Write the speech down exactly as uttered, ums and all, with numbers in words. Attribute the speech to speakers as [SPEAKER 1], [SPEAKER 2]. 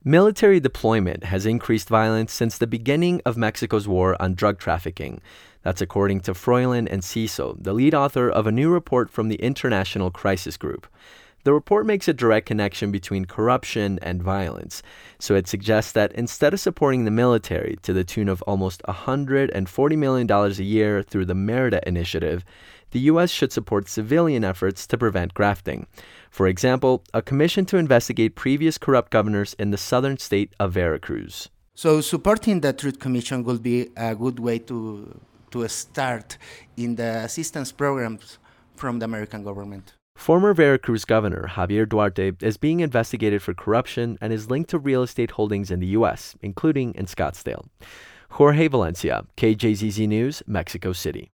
[SPEAKER 1] Military deployment has increased violence since the beginning of Mexico's war on drug trafficking. That's according to Froylan Enciso, the lead author of a new report from the International Crisis Group. The report makes a direct connection between corruption and violence, so it suggests that instead of supporting the military to the tune of almost one hundred forty million dollars a year through the Merida Initiative, the U S should support civilian efforts to prevent grafting. For example, a commission to investigate previous corrupt governors in the southern state of Veracruz.
[SPEAKER 2] So supporting the Truth Commission will be a good way to, to start in the assistance programs from the American government.
[SPEAKER 1] Former Veracruz Governor Javier Duarte is being investigated for corruption and is linked to real estate holdings in the U S, including in Scottsdale. Jorge Valencia, K J Z Z News, Mexico City.